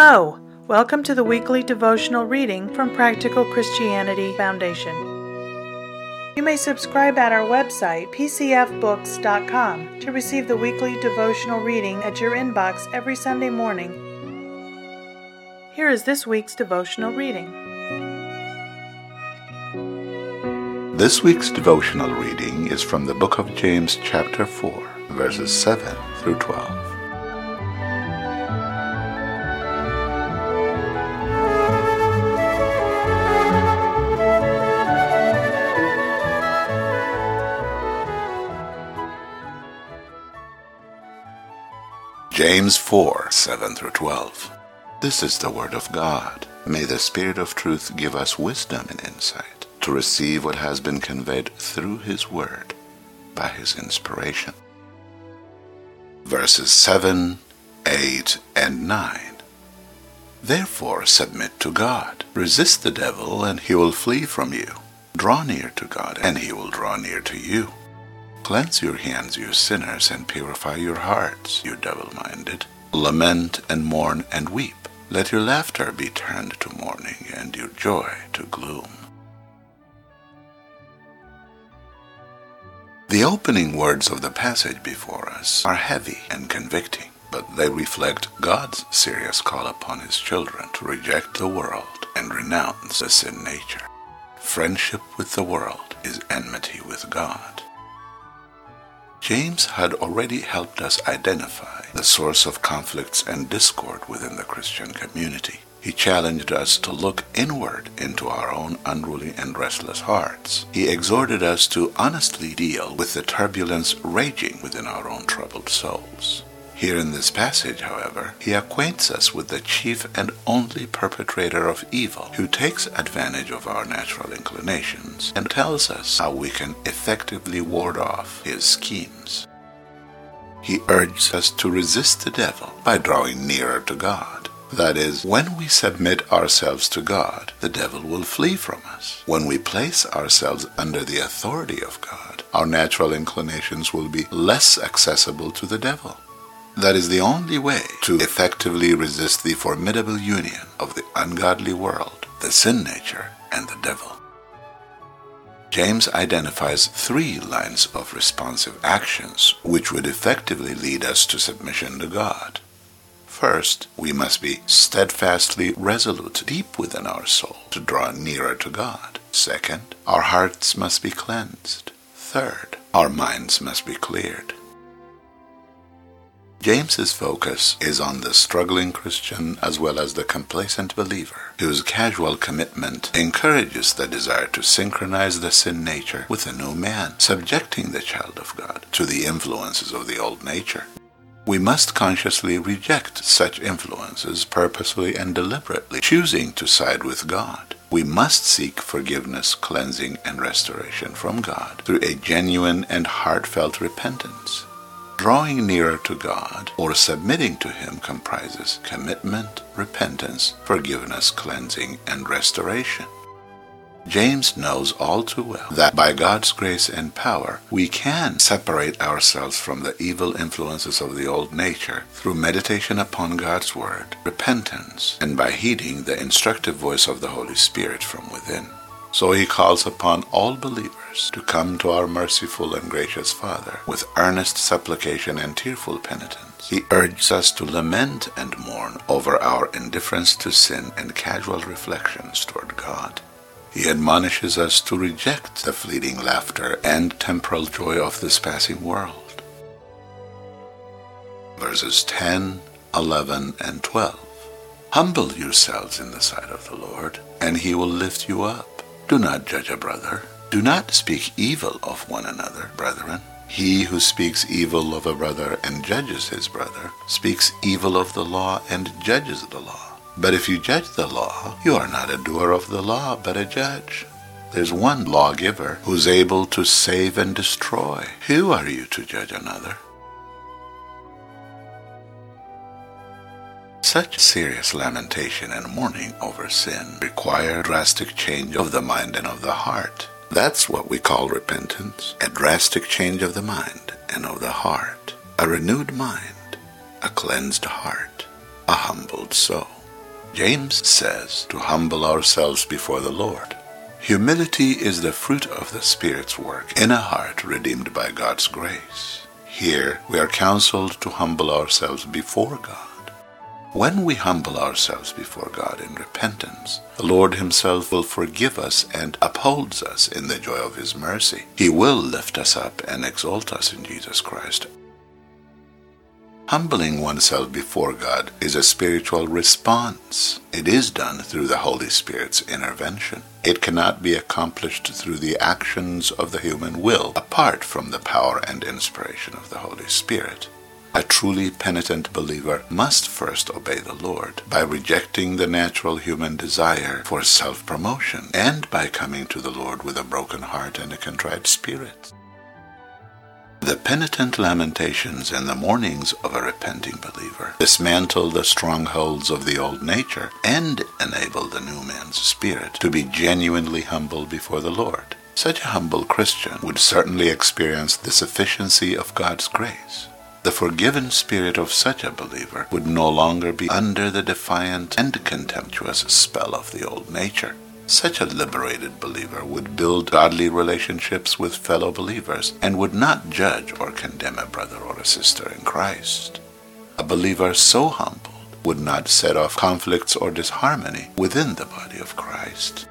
Hello! Welcome to the weekly devotional reading from Practical Christianity Foundation. You may subscribe at our website, pcfbooks.com, to receive the weekly devotional reading at your inbox every Sunday morning. Here is this week's devotional reading. This week's devotional reading is from the book of James chapter 4, verses 7 through 12. James 4, 7 through 12. This is the word of God. May the Spirit of truth give us wisdom and insight to receive what has been conveyed through His word by His inspiration. Verses 7, 8, and 9. Therefore submit to God. Resist the devil, and he will flee from you. Draw near to God, and he will draw near to you. Cleanse your hands, you sinners, and purify your hearts, you double-minded. Lament and mourn and weep. Let your laughter be turned to mourning, and your joy to gloom. The opening words of the passage before us are heavy and convicting, but they reflect God's serious call upon His children to reject the world and renounce the sin nature. Friendship with the world is enmity with God. James had already helped us identify the source of conflicts and discord within the Christian community. He challenged us to look inward into our own unruly and restless hearts. He exhorted us to honestly deal with the turbulence raging within our own troubled souls. Here in this passage, however, he acquaints us with the chief and only perpetrator of evil, who takes advantage of our natural inclinations and tells us how we can effectively ward off his schemes. He urges us to resist the devil by drawing nearer to God. That is, when we submit ourselves to God, the devil will flee from us. When we place ourselves under the authority of God, our natural inclinations will be less accessible to the devil. That is the only way to effectively resist the formidable union of the ungodly world, the sin nature, and the devil. James identifies 3 lines of responsive actions which would effectively lead us to submission to God. First, we must be steadfastly resolute deep within our soul to draw nearer to God. Second, our hearts must be cleansed. Third, our minds must be cleared. James's focus is on the struggling Christian as well as the complacent believer, whose casual commitment encourages the desire to synchronize the sin nature with the new man, subjecting the child of God to the influences of the old nature. We must consciously reject such influences purposefully and deliberately, choosing to side with God. We must seek forgiveness, cleansing, and restoration from God through a genuine and heartfelt repentance. Drawing nearer to God or submitting to Him comprises commitment, repentance, forgiveness, cleansing, and restoration. James knows all too well that by God's grace and power, we can separate ourselves from the evil influences of the old nature through meditation upon God's Word, repentance, and by heeding the instructive voice of the Holy Spirit from within. So he calls upon all believers to come to our merciful and gracious Father with earnest supplication and tearful penitence. He urges us to lament and mourn over our indifference to sin and casual reflections toward God. He admonishes us to reject the fleeting laughter and temporal joy of this passing world. Verses 10, 11, and 12. Humble yourselves in the sight of the Lord, and He will lift you up. Do not judge a brother. Do not speak evil of one another, brethren. He who speaks evil of a brother and judges his brother speaks evil of the law and judges the law. But if you judge the law, you are not a doer of the law, but a judge. There's one lawgiver who's able to save and destroy. Who are you to judge another? Such serious lamentation and mourning over sin require drastic change of the mind and of the heart. That's what we call repentance, a drastic change of the mind and of the heart, a renewed mind, a cleansed heart, a humbled soul. James says to humble ourselves before the Lord. Humility is the fruit of the Spirit's work in a heart redeemed by God's grace. Here we are counseled to humble ourselves before God. When we humble ourselves before God in repentance, the Lord Himself will forgive us and upholds us in the joy of His mercy. He will lift us up and exalt us in Jesus Christ. Humbling oneself before God is a spiritual response. It is done through the Holy Spirit's intervention. It cannot be accomplished through the actions of the human will, apart from the power and inspiration of the Holy Spirit. A truly penitent believer must first obey the Lord by rejecting the natural human desire for self-promotion and by coming to the Lord with a broken heart and a contrite spirit. The penitent lamentations and the mournings of a repenting believer dismantle the strongholds of the old nature and enable the new man's spirit to be genuinely humble before the Lord. Such a humble Christian would certainly experience the sufficiency of God's grace. The forgiven spirit of such a believer would no longer be under the defiant and contemptuous spell of the old nature. Such a liberated believer would build godly relationships with fellow believers and would not judge or condemn a brother or a sister in Christ. A believer so humbled would not set off conflicts or disharmony within the body of Christ.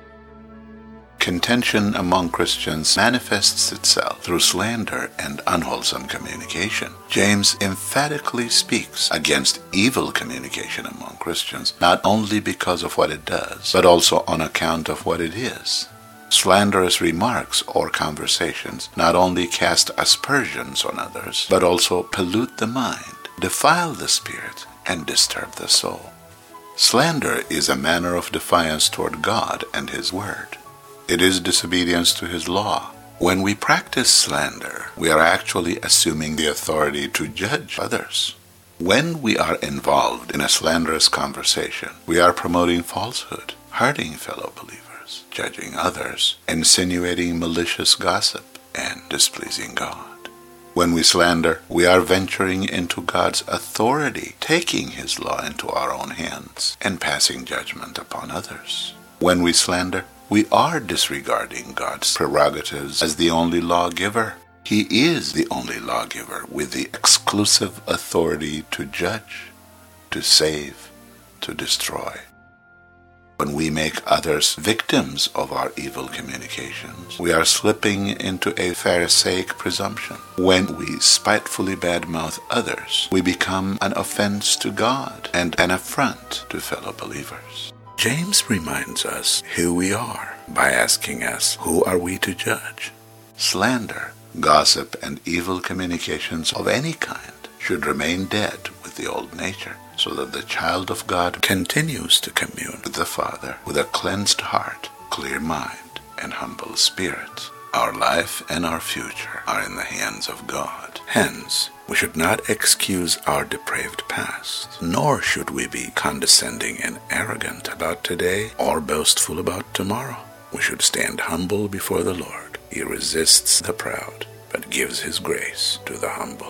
Contention among Christians manifests itself through slander and unwholesome communication. James emphatically speaks against evil communication among Christians, not only because of what it does, but also on account of what it is. Slanderous remarks or conversations not only cast aspersions on others, but also pollute the mind, defile the spirit, and disturb the soul. Slander is a manner of defiance toward God and His Word. It is disobedience to His law. When we practice slander, we are actually assuming the authority to judge others. When we are involved in a slanderous conversation, we are promoting falsehood, hurting fellow believers, judging others, insinuating malicious gossip, and displeasing God. When we slander, we are venturing into God's authority, taking His law into our own hands, and passing judgment upon others. When we slander, we are disregarding God's prerogatives as the only lawgiver. He is the only lawgiver with the exclusive authority to judge, to save, to destroy. When we make others victims of our evil communications, we are slipping into a Pharisaic presumption. When we spitefully badmouth others, we become an offense to God and an affront to fellow believers. James reminds us who we are by asking us, who are we to judge? Slander, gossip, and evil communications of any kind should remain dead with the old nature, so that the child of God continues to commune with the Father with a cleansed heart, clear mind, and humble spirit. Our life and our future are in the hands of God. Hence, we should not excuse our depraved past, nor should we be condescending and arrogant about today or boastful about tomorrow. We should stand humble before the Lord. He resists the proud, but gives His grace to the humble.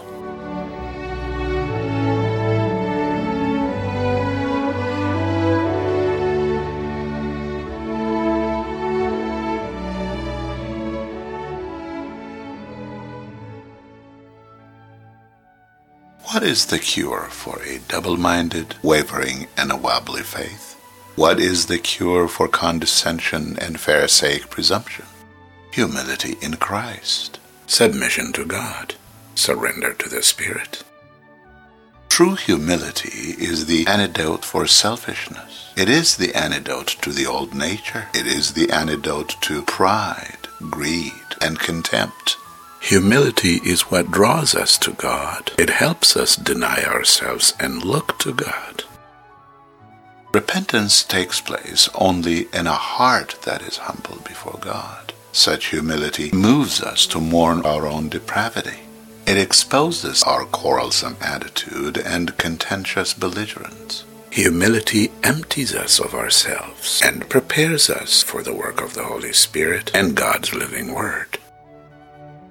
What is the cure for a double-minded, wavering, and a wobbly faith? What is the cure for condescension and Pharisaic presumption? Humility in Christ, submission to God, surrender to the Spirit. True humility is the antidote for selfishness. It is the antidote to the old nature. It is the antidote to pride, greed, and contempt. Humility is what draws us to God. It helps us deny ourselves and look to God. Repentance takes place only in a heart that is humble before God. Such humility moves us to mourn our own depravity. It exposes our quarrelsome attitude and contentious belligerence. Humility empties us of ourselves and prepares us for the work of the Holy Spirit and God's living Word.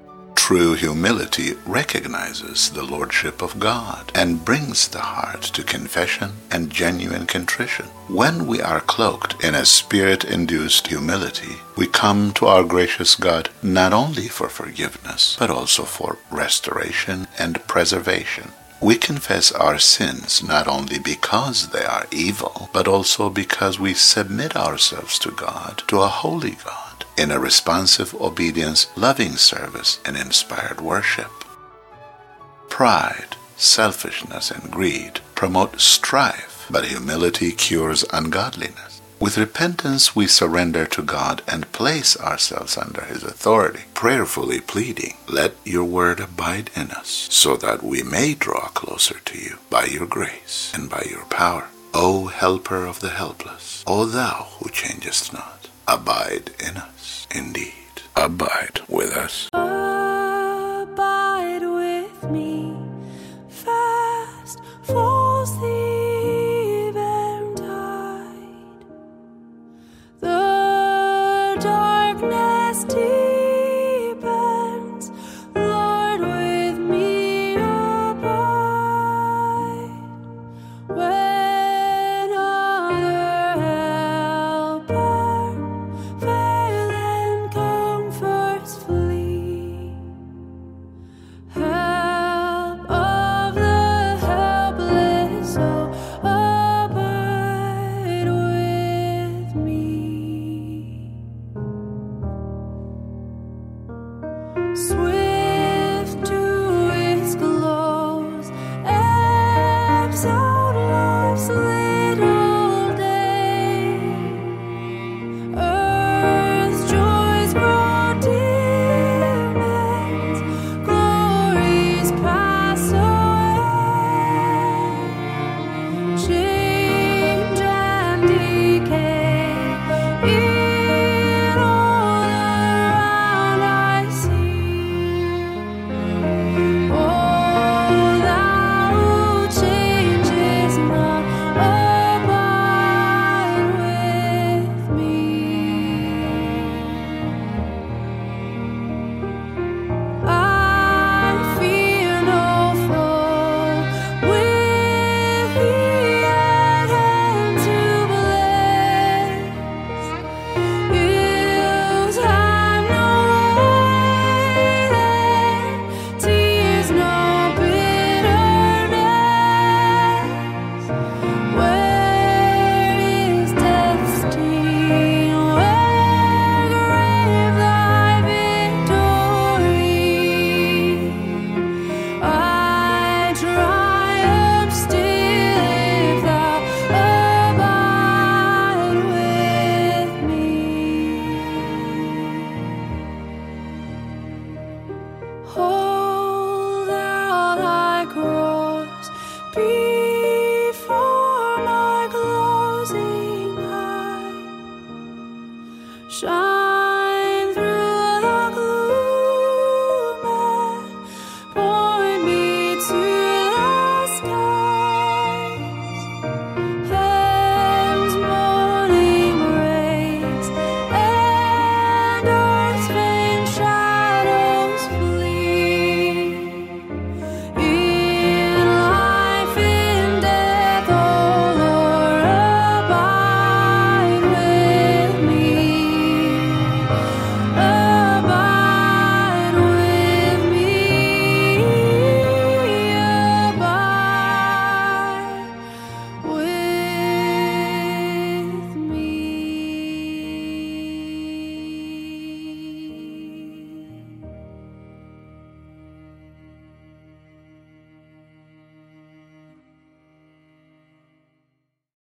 True humility recognizes the lordship of God and brings the heart to confession and genuine contrition. When we are cloaked in a spirit-induced humility, we come to our gracious God not only for forgiveness, but also for restoration and preservation. We confess our sins not only because they are evil, but also because we submit ourselves to God, to a holy God, in a responsive obedience, loving service, and inspired worship. Pride, selfishness, and greed promote strife, but humility cures ungodliness. With repentance, we surrender to God and place ourselves under His authority, prayerfully pleading, "Let your word abide in us, so that we may draw closer to you by your grace and by your power. O helper of the helpless, O thou who changest not, abide in us." Indeed, abide with us. Abide with me, fast falls the eventide. The darkness deepens, Lord, with me abide. When other helper fail and comforts flee, help of the helpless, oh, abide with me. Swift to its close, ebbs out life's little day. Earth's joys grow dim and glories pass away. Change and decay in all around I see. Oh, thou who changes not, abide with me. I fear no foe, with Thee at hand to bless. Ills have no weight, tears no bitterness. Where is death's sting? Where, grave, thy victory? I triumph still if thou abide with me. Hold out thy cross before my closing eye. Shine